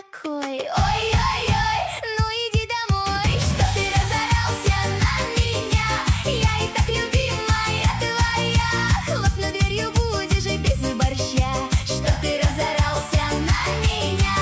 такой. Ой-ой-ой, ну иди домой, что ты разорался на меня. Я и так любимая твоя, хлопну дверью будешь и без борща. Что ты разорался на меня.